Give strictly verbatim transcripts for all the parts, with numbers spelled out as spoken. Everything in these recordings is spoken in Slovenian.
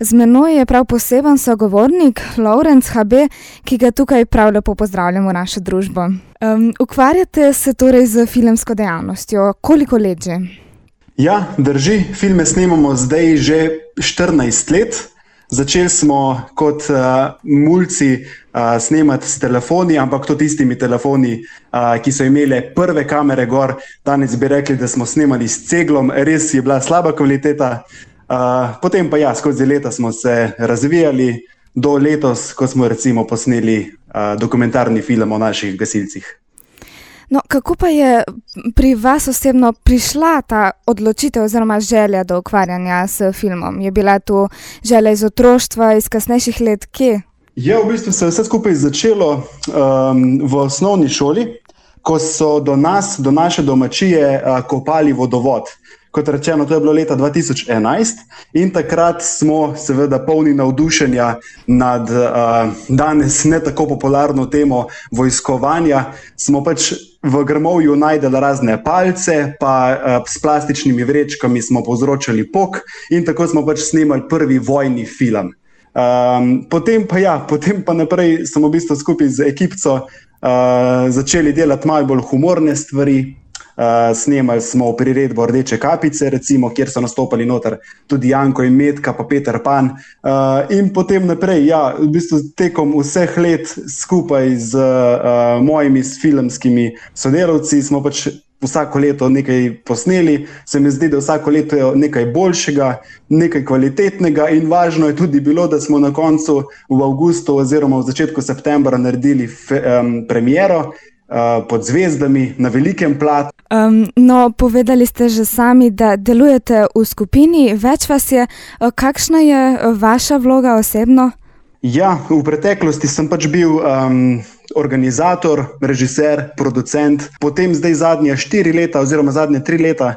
Z menoj je prav poseben sogovornik, Lovrenc H B, ki ga tukaj prav lepo pozdravljam v našo družbo. Um, ukvarjate se torej z filmsko dejavnostjo. Koliko let že? Ja, drži. Filme snemamo zdaj že štirinajst let. Začeli smo kot uh, mulci uh, snemati s telefoni, ampak to tistimi telefoni, uh, ki so imele prve kamere gor. Danes bi rekli, da smo snemali s ceglom, res je bila slaba kvaliteta. Uh, potem pa ja, skozi leta smo se razvijali do letos, ko smo recimo posneli uh, dokumentarni film o naših gasilcih. No, kako pa je pri vas osebno prišla ta odločitev oziroma želja do ukvarjanja s filmom? Je bila to želja iz otroštva, iz kasnejših let, kje? Ja, v bistvu se je vse skupaj začelo um, v osnovni šoli, ko so do nas, do naše domačije uh, kopali vodovod. Kot rečeno, to je bilo leta dva tisoč enajst in takrat smo seveda polni navdušenja nad uh, danes ne tako popularno temo vojskovanja. Smo pač v grmovju najdeli razne palce, pa uh, s plastičnimi vrečkami smo povzročali pok in tako smo pač snemali prvi vojni film. Um, potem pa ja, potem pa naprej smo v bistvu skupaj z ekipco uh, začeli delati malo bolj humorne stvari. Uh, snemali smo priredbo Rdeče kapice, recimo, kjer so nastopali noter tudi Janko in Metka, pa Peter Pan. Uh, in potem naprej, ja, v bistvu tekom vseh let skupaj z uh, mojimi filmskimi sodelavci smo pač vsako leto nekaj posneli. Se mi zdi, da vsako leto je nekaj boljšega, nekaj kvalitetnega in važno je tudi bilo, da smo na koncu v avgustu oziroma v začetku septembra naredili fe, um, premiero uh, pod zvezdami na velikem platu. Um, no, povedali ste že sami, da delujete v skupini. Več vas je. Kakšna je vaša vloga osebno? Ja, v preteklosti sem pač bil um, organizator, režiser, producent. Potem zdaj zadnje štiri leta oziroma zadnje tri leta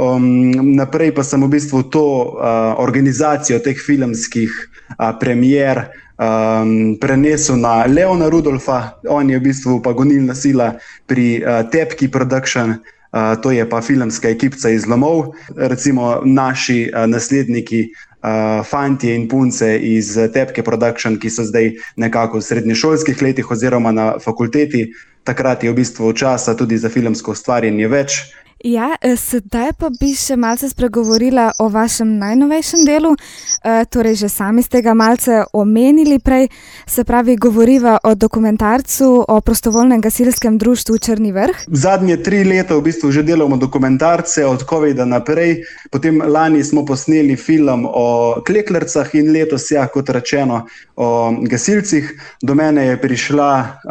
um, naprej pa sem v bistvu to uh, organizacijo teh filmskih uh, premier Um, prenesel na Leona Rudolfa. On je v bistvu pa gonilna sila pri uh, Tepki Production, uh, to je pa filmska ekipca iz Lomov. Recimo naši uh, nasledniki, uh, fantje in punce iz Tepke Production, ki so zdaj nekako v srednješolskih letih oziroma na fakulteti. Takrat je v bistvu časa tudi za filmsko ustvarjanje več. Ja, sedaj pa bi še malce spregovorila o vašem najnovejšem delu, e, torej že sami ste ga malce omenili prej, se pravi govoriva o dokumentarcu o prostovoljnem gasilskem društvu Črni vrh. Zadnje tri leta v bistvu že delamo dokumentarce od covida naprej, potem lani smo posneli film o kleklercah in letos, ja, kot rečeno, o gasilcih. Do mene je prišla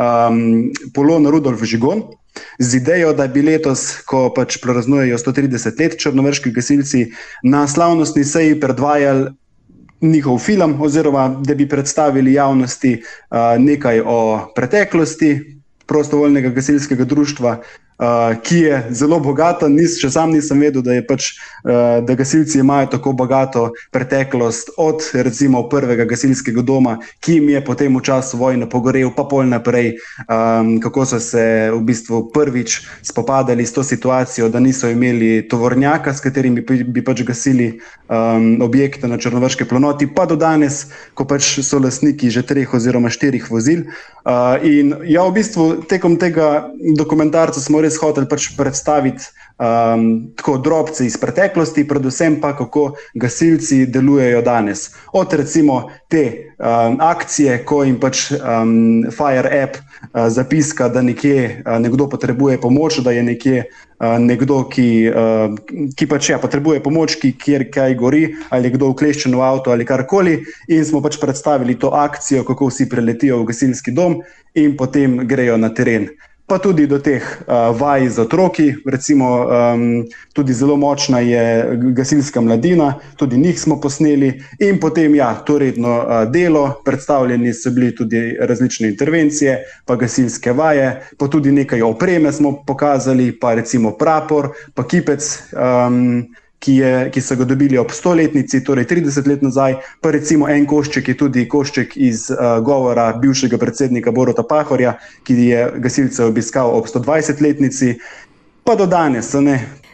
um, Polona Rudolf Žigon z idejo, da bi letos, ko pač praznujejo sto trideset let črnovrški gasilci, na slavnostni seji predvajali njihov film oziroma da bi predstavili javnosti uh, nekaj o preteklosti prostovoljnega gasilskega društva, uh, ki je zelo bogata. Nis, še sam nisem vedel, da je pač, uh, da gasilci imajo tako bogato preteklost od recimo prvega gasilskega doma, ki jim je potem v času vojne pogorel, pa pol naprej, um, kako so se v bistvu prvič spopadali s to situacijo, da niso imeli tovornjaka, s katerimi bi, bi pač gasili um, objekte na črnovrški planoti, pa do danes, ko pač so lastniki že treh oziroma štirih vozil. Uh, in ja, v bistvu tekom tega dokumentarca smo res hoteli pač predstaviti um, tako drobce iz preteklosti, predvsem pa kako gasilci delujejo danes. Od recimo te um, akcije, ko jim pač um, Fire app uh, zapiska, da nekje uh, nekdo potrebuje pomoč, da je nekje uh, nekdo, ki, uh, ki pač ja, potrebuje pomoč, ki, kjer kaj gori, ali je kdo ukleščen v avto ali karkoli, in smo pač predstavili to akcijo, kako vsi preletijo v gasilski dom in potem grejo na teren. Pa tudi do teh uh, vaj z otroki, recimo um, tudi zelo močna je gasilska mladina, tudi njih smo posneli in potem ja, to redno uh, delo, predstavljeni so bili tudi različne intervencije, pa gasilske vaje, pa tudi nekaj opreme smo pokazali, pa recimo prapor, pa kipec, um, Ki, je, ki so ga dobili ob stoletnici, torej trideset let nazaj, pa recimo en košček je tudi košček iz uh, govora bivšega predsednika Boruta Pahorja, ki je gasilce obiskal ob sto dvajsetletnici, pa do danes, ne.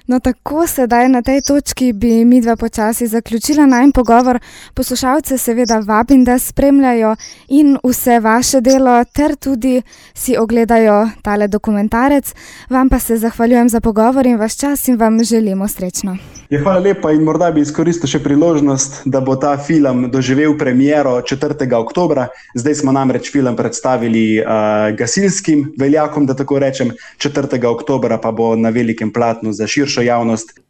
No, tako sedaj na tej točki bi midva počasi zaključila najin pogovor. Poslušalce seveda vabim, da spremljajo in vse vaše delo, ter tudi si ogledajo tale dokumentarec. Vam pa se zahvaljujem za pogovor in vaš čas in vam želimo srečno. Ja, hvala lepa in morda bi izkoristil še priložnost, da bo ta film doživel premiero četrtega oktobra. Zdaj smo namreč film predstavili uh, gasilskim veljakom, da tako rečem, četrtega oktobra pa bo na velikem platnu za širšo javnost.